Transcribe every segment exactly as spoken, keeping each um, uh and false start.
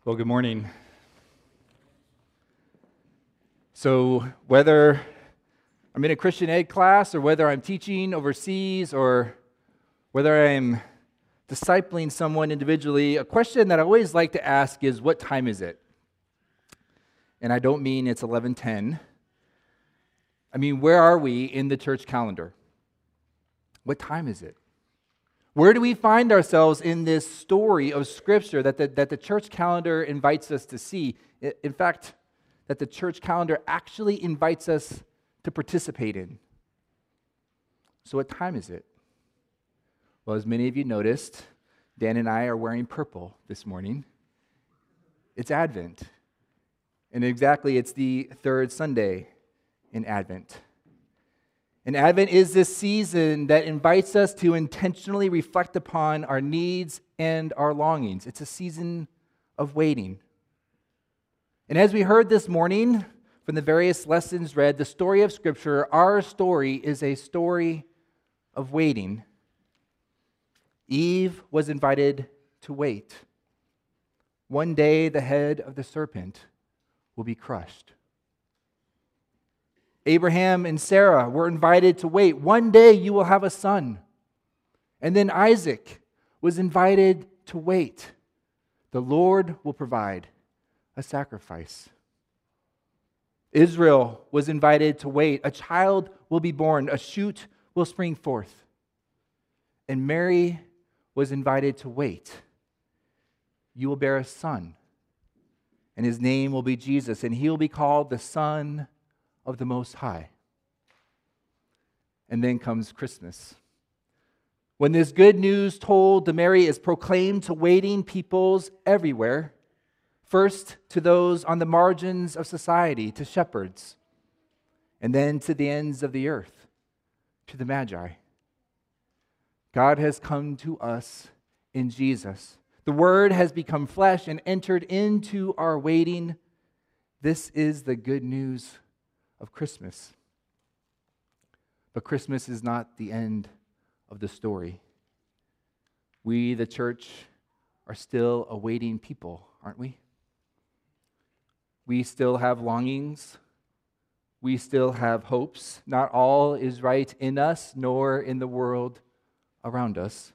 Well, good morning. So whether I'm in a Christian ed class or whether I'm teaching overseas or whether I'm discipling someone individually, a question that I always like to ask is, what time is it? And I don't mean it's eleven ten. I mean, where are we in the church calendar? What time is it? Where do we find ourselves in this story of Scripture that the, that the church calendar invites us to see? In fact, that the church calendar actually invites us to participate in. So what time is it? Well, as many of you noticed, Dan and I are wearing purple this morning. It's Advent. And exactly, it's the third Sunday in Advent. And Advent is this season that invites us to intentionally reflect upon our needs and our longings. It's a season of waiting. And as we heard this morning from the various lessons read, the story of Scripture, our story is a story of waiting. Eve was invited to wait. One day the head of the serpent will be crushed. Abraham and Sarah were invited to wait. One day you will have a son. And then Isaac was invited to wait. The Lord will provide a sacrifice. Israel was invited to wait. A child will be born. A shoot will spring forth. And Mary was invited to wait. You will bear a son, and his name will be Jesus, and he will be called the Son of the Most High. And then comes Christmas, when this good news told to Mary is proclaimed to waiting peoples everywhere, first to those on the margins of society, to shepherds, and then to the ends of the earth, to the Magi. God has come to us in Jesus. The Word has become flesh and entered into our waiting. This is the good news of Christmas. But Christmas is not the end of the story. We, the church, are still a waiting people, aren't we? We still have longings. We still have hopes. Not all is right in us, nor in the world around us.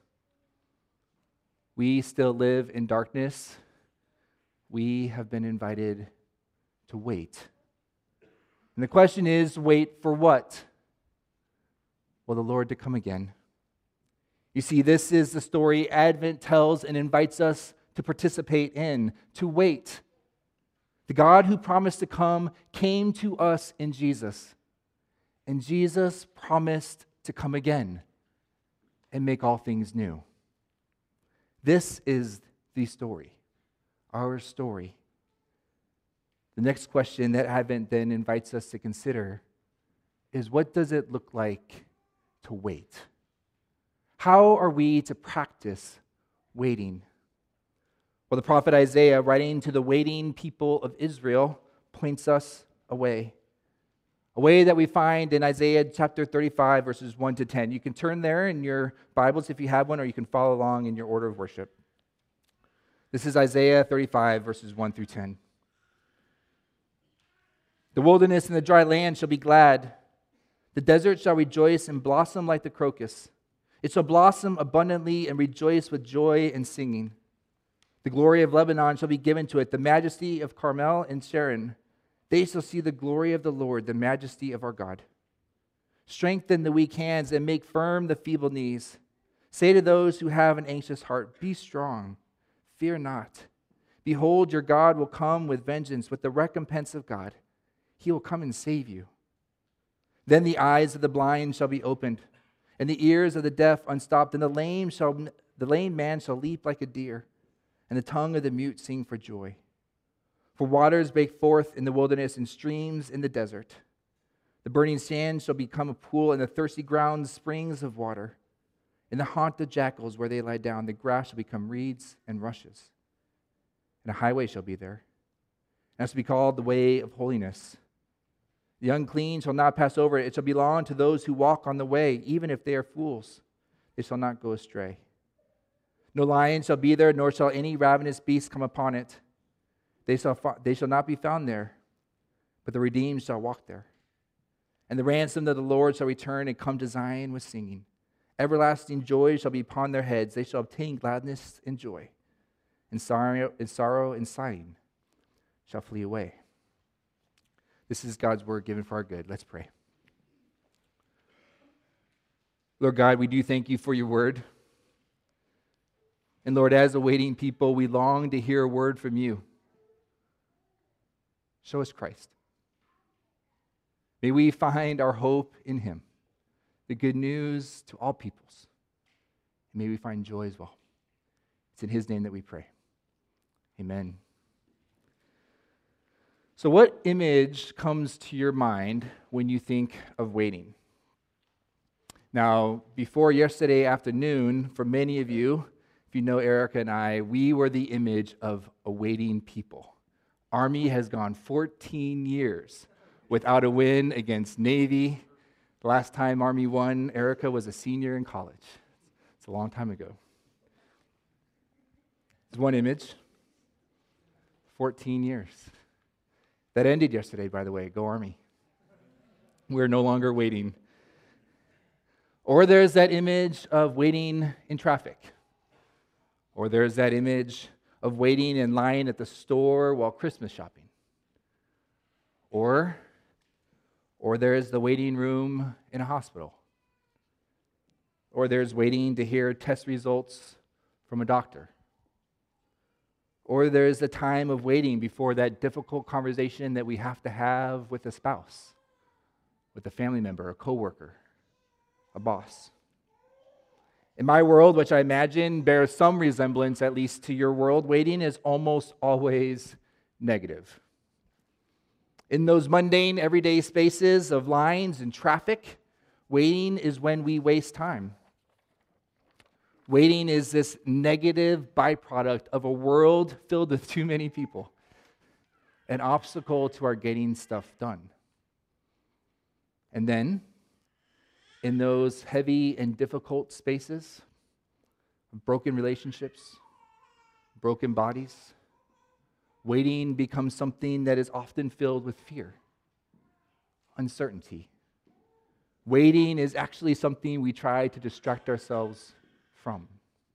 We still live in darkness. We have been invited to wait. And the question is, wait for what? Well, the Lord to come again. You see, this is the story Advent tells and invites us to participate in, to wait. The God who promised to come came to us in Jesus. And Jesus promised to come again and make all things new. This is the story, our story. The next question that Advent then invites us to consider is, what does it look like to wait? How are we to practice waiting? Well, the prophet Isaiah, writing to the waiting people of Israel, points us a way. A way that we find in Isaiah chapter thirty-five, verses one to ten. You can turn there in your Bibles if you have one, or you can follow along in your order of worship. This is Isaiah thirty-five, verses one through ten. The wilderness and the dry land shall be glad. The desert shall rejoice and blossom like the crocus. It shall blossom abundantly and rejoice with joy and singing. The glory of Lebanon shall be given to it, the majesty of Carmel and Sharon. They shall see the glory of the Lord, the majesty of our God. Strengthen the weak hands and make firm the feeble knees. Say to those who have an anxious heart, be strong, fear not. Behold, your God will come with vengeance, with the recompense of God. He will come and save you. Then the eyes of the blind shall be opened, and the ears of the deaf unstopped, and the lame shall the lame man shall leap like a deer, and the tongue of the mute sing for joy. For waters break forth in the wilderness and streams in the desert. The burning sand shall become a pool, and the thirsty ground springs of water. In the haunt of jackals where they lie down, the grass shall become reeds and rushes. And a highway shall be there, and it shall be called the way of holiness. The unclean shall not pass over it. It shall belong to those who walk on the way, even if they are fools. They shall not go astray. No lion shall be there, nor shall any ravenous beast come upon it. They shall, they shall not be found there, but the redeemed shall walk there. And the ransomed of the Lord shall return and come to Zion with singing. Everlasting joy shall be upon their heads. They shall obtain gladness and joy. And sorrow and, sorrow and sighing shall flee away. This is God's word given for our good. Let's pray. Lord God, we do thank you for your word. And Lord, as a waiting people, we long to hear a word from you. Show us Christ. May we find our hope in him, the good news to all peoples. And may we find joy as well. It's in his name that we pray. Amen. So what image comes to your mind when you think of waiting? Now, before yesterday afternoon, for many of you, if you know Erica and I, we were the image of a waiting people. Army has gone fourteen years without a win against Navy. The last time Army won, Erica was a senior in college. It's a long time ago. There's one image. fourteen years. That ended yesterday, by the way. Go Army. We're no longer waiting. Or there's that image of waiting in traffic. Or there's that image of waiting in line at the store while Christmas shopping. Or, or there's the waiting room in a hospital. Or there's waiting to hear test results from a doctor. Or there's the time of waiting before that difficult conversation that we have to have with a spouse, with a family member, a coworker, a boss. In my world, which I imagine bears some resemblance at least to your world, waiting is almost always negative. In those mundane, everyday spaces of lines and traffic, waiting is when we waste time. Waiting is this negative byproduct of a world filled with too many people, an obstacle to our getting stuff done. And then, in those heavy and difficult spaces, broken relationships, broken bodies, waiting becomes something that is often filled with fear, uncertainty. Waiting is actually something we try to distract ourselves from.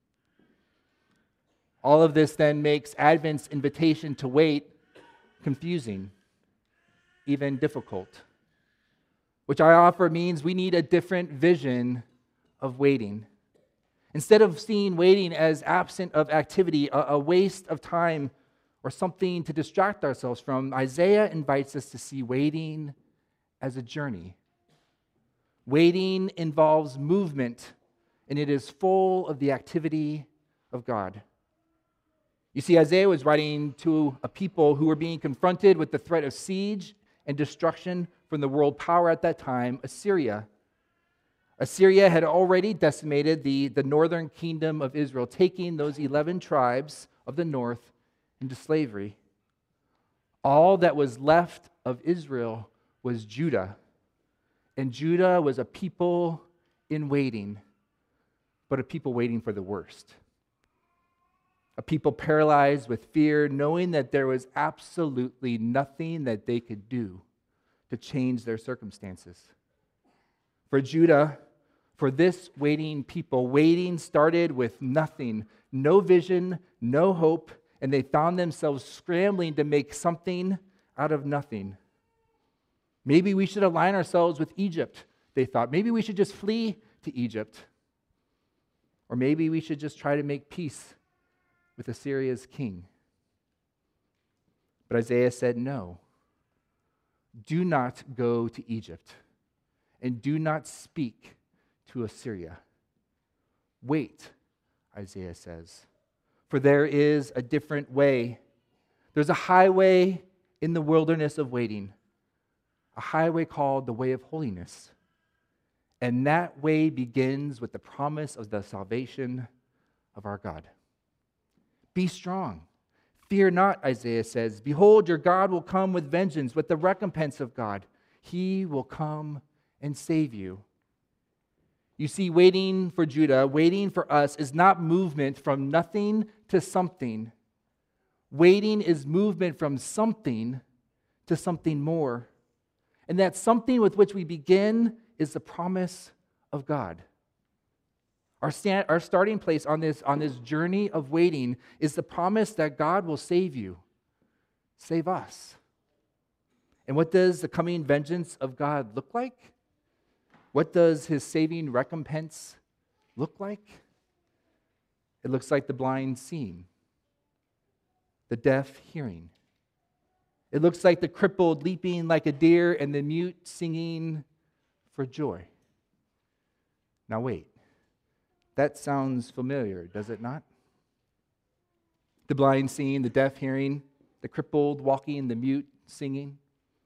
All of this then makes Advent's invitation to wait confusing, even difficult. Which I offer means we need a different vision of waiting. Instead of seeing waiting as absent of activity, a, a waste of time, or something to distract ourselves from, Isaiah invites us to see waiting as a journey. Waiting involves movement, and it is full of the activity of God. You see, Isaiah was writing to a people who were being confronted with the threat of siege and destruction from the world power at that time, Assyria. Assyria had already decimated the, the northern kingdom of Israel, taking those eleven tribes of the north into slavery. All that was left of Israel was Judah. And Judah was a people in waiting, but a people waiting for the worst. A people paralyzed with fear, knowing that there was absolutely nothing that they could do to change their circumstances. For Judah, for this waiting people, waiting started with nothing, no vision, no hope, and they found themselves scrambling to make something out of nothing. Maybe we should align ourselves with Egypt, they thought. Maybe we should just flee to Egypt. Or maybe we should just try to make peace with Assyria's king. But Isaiah said, no. Do not go to Egypt, and do not speak to Assyria. Wait, Isaiah says, for there is a different way. There's a highway in the wilderness of waiting, a highway called the way of holiness. And that way begins with the promise of the salvation of our God. Be strong. Fear not, Isaiah says. Behold, your God will come with vengeance, with the recompense of God. He will come and save you. You see, waiting for Judah, waiting for us, is not movement from nothing to something. Waiting is movement from something to something more. And that something with which we begin is the promise of God. Our, stand, our starting place on this, on this journey of waiting is the promise that God will save you, save us. And what does the coming vengeance of God look like? What does his saving recompense look like? It looks like the blind seeing, the deaf hearing. It looks like the crippled leaping like a deer and the mute singing for joy. Now wait, that sounds familiar, does it not? The blind seeing, the deaf hearing, the crippled walking, the mute singing.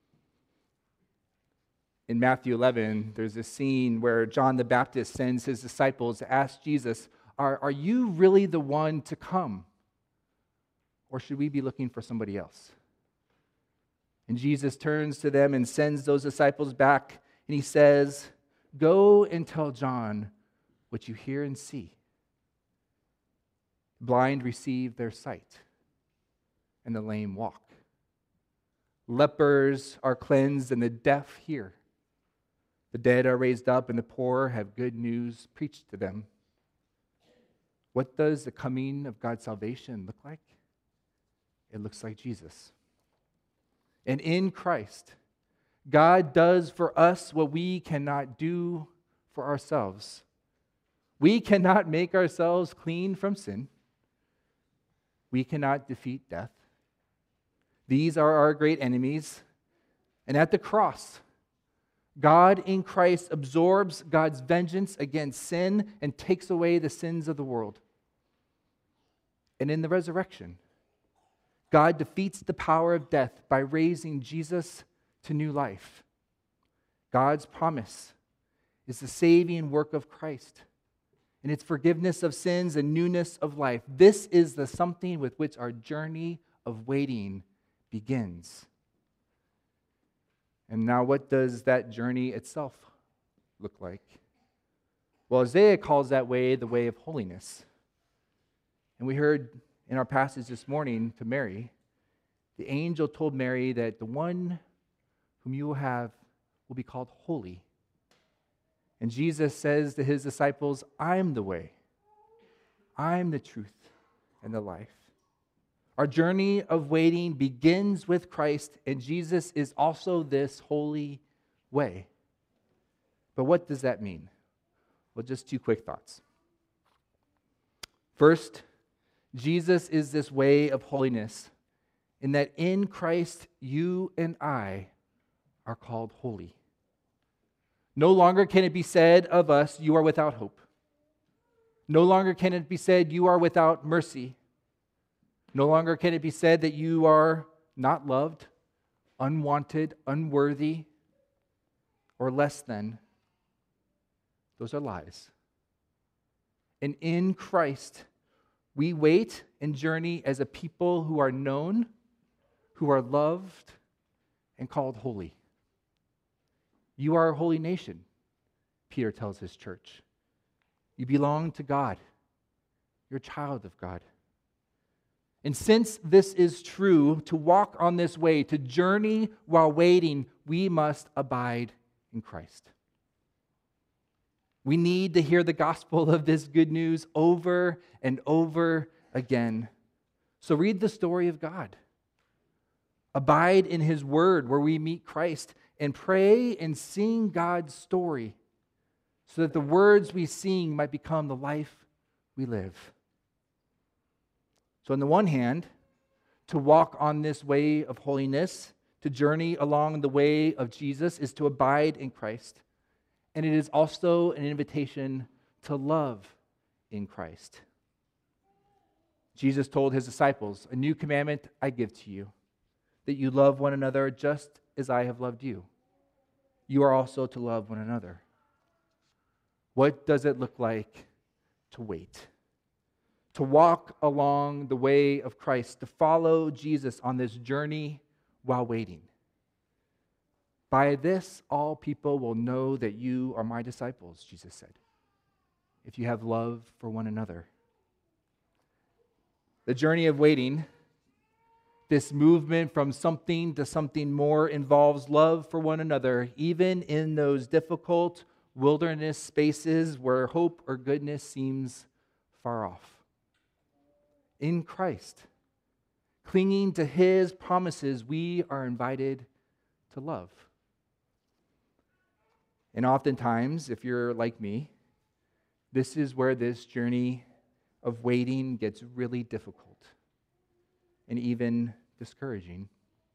In Matthew eleven, there's a scene where John the Baptist sends his disciples to ask Jesus, are, are you really the one to come? Or should we be looking for somebody else? And Jesus turns to them and sends those disciples back, and he says, go and tell John what you hear and see. Blind receive their sight, and the lame walk. Lepers are cleansed, and the deaf hear. The dead are raised up, and the poor have good news preached to them. What does the coming of God's salvation look like? It looks like Jesus. And in Christ, God does for us what we cannot do for ourselves. We cannot make ourselves clean from sin. We cannot defeat death. These are our great enemies. And at the cross, God in Christ absorbs God's vengeance against sin and takes away the sins of the world. And in the resurrection, God defeats the power of death by raising Jesus to new life. God's promise is the saving work of Christ, and its forgiveness of sins and newness of life. This is the something with which our journey of waiting begins. And now, what does that journey itself look like? Well, Isaiah calls that way the way of holiness. And we heard in our passage this morning to Mary, the angel told Mary that the one whom you will have will be called holy. And Jesus says to his disciples, I am the way, I am the truth and the life. Our journey of waiting begins with Christ, and Jesus is also this holy way. But what does that mean? Well, just two quick thoughts. First, Jesus is this way of holiness, in that in Christ you and I are called holy. No longer can it be said of us, you are without hope. No longer can it be said, you are without mercy. No longer can it be said that you are not loved, unwanted, unworthy, or less than. Those are lies. And in Christ, we wait and journey as a people who are known, who are loved, and called holy. You are a holy nation, Peter tells his church. You belong to God. You're a child of God. And since this is true, to walk on this way, to journey while waiting, we must abide in Christ. We need to hear the gospel of this good news over and over again. So read the story of God. Abide in his word where we meet Christ, and pray and sing God's story so that the words we sing might become the life we live. So on the one hand, to walk on this way of holiness, to journey along the way of Jesus, is to abide in Christ. And it is also an invitation to love in Christ. Jesus told his disciples, a new commandment I give to you, that you love one another just as I have loved you. You are also to love one another. What does it look like to wait? To walk along the way of Christ, to follow Jesus on this journey while waiting. By this, all people will know that you are my disciples, Jesus said, if you have love for one another. The journey of waiting This movement from something to something more involves love for one another, even in those difficult wilderness spaces where hope or goodness seems far off. In Christ, clinging to his promises, we are invited to love. And oftentimes, if you're like me, this is where this journey of waiting gets really difficult and even discouraging.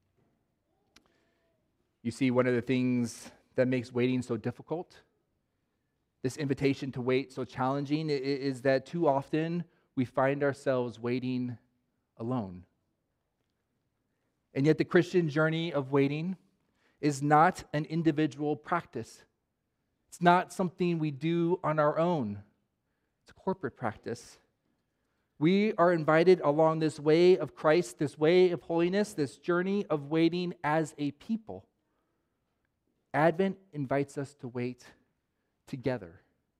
You see, one of the things that makes waiting so difficult, this invitation to wait so challenging, is that too often we find ourselves waiting alone. And yet the Christian journey of waiting is not an individual practice. It's not something we do on our own. It's a corporate practice. We are invited along this way of Christ, this way of holiness, this journey of waiting as a people. Advent invites us to wait together.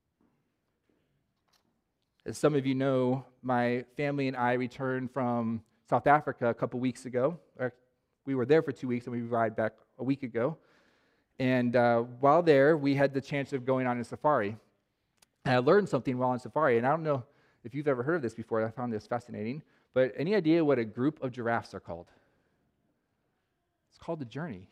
As some of you know, my family and I returned from South Africa a couple weeks ago. We were there for two weeks and we arrived back a week ago. And uh, while there, we had the chance of going on a safari. And I learned something while on safari, and I don't know if you've ever heard of this before. I found this fascinating. But any idea what a group of giraffes are called? It's called a journey.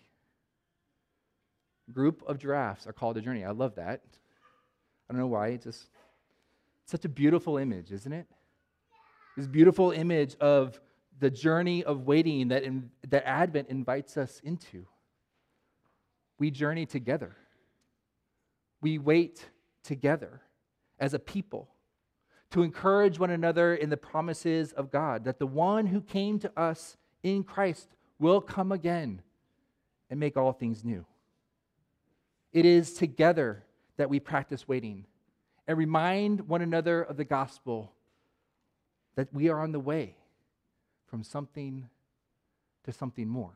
Group of giraffes are called a journey. I love that. I don't know why. It's just such a beautiful image, isn't it? This beautiful image of the journey of waiting that, in, that Advent invites us into. We journey together. We wait together as a people to encourage one another in the promises of God, that the one who came to us in Christ will come again and make all things new. It is together that we practice waiting and remind one another of the gospel, that we are on the way from something to something more.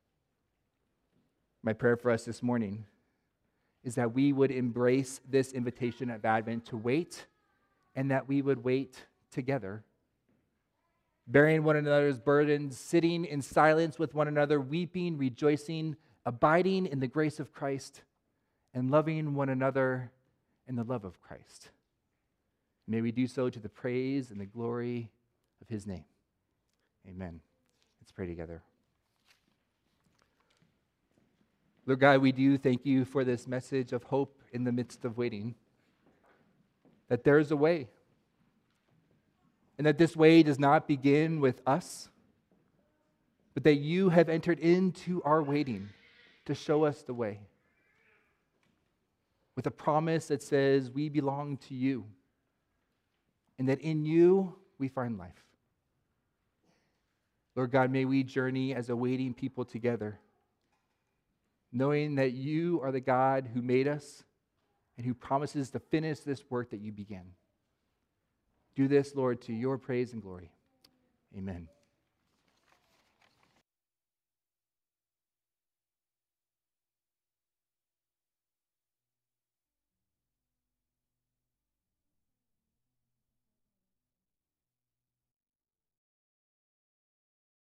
My prayer for us this morning is that we would embrace this invitation of Advent to wait, and that we would wait together, bearing one another's burdens, sitting in silence with one another, weeping, rejoicing, abiding in the grace of Christ, and loving one another in the love of Christ. May we do so to the praise and the glory of his name. Amen. Let's pray together. Lord God, we do thank you for this message of hope in the midst of waiting, that there is a way, and that this way does not begin with us, but that you have entered into our waiting to show us the way, with a promise that says we belong to you, and that in you we find life. Lord God, may we journey as a waiting people together, knowing that you are the God who made us and who promises to finish this work that you began. Do this, Lord, to your praise and glory. Amen.